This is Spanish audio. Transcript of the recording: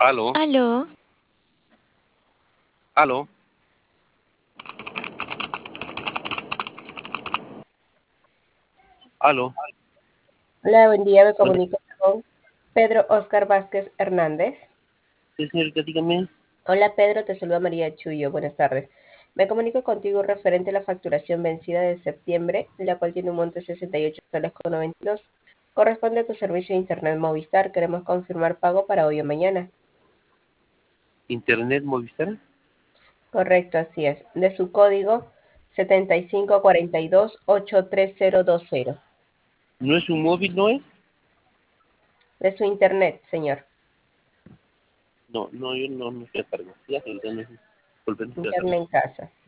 Aló, Aló, aló, aló. Hola, buen día, me Bueno, comunico con Pedro Oscar Vázquez Hernández. sí, señorita, dígame. Hola Pedro, te saluda María Chuyo, buenas tardes. Me comunico contigo referente a la facturación vencida de septiembre, la cual tiene un monto de 68,92 soles. Corresponde a tu servicio de Internet Movistar, queremos confirmar pago para hoy o mañana. Internet Movistar. Correcto, así es. De su código 7542-83020. ¿No es un móvil, no es? De su Internet, señor. No, no, yo no estoy a cargo. Ya, señorita, no es. Disculpe, no estoy a cargo. Internet en casa.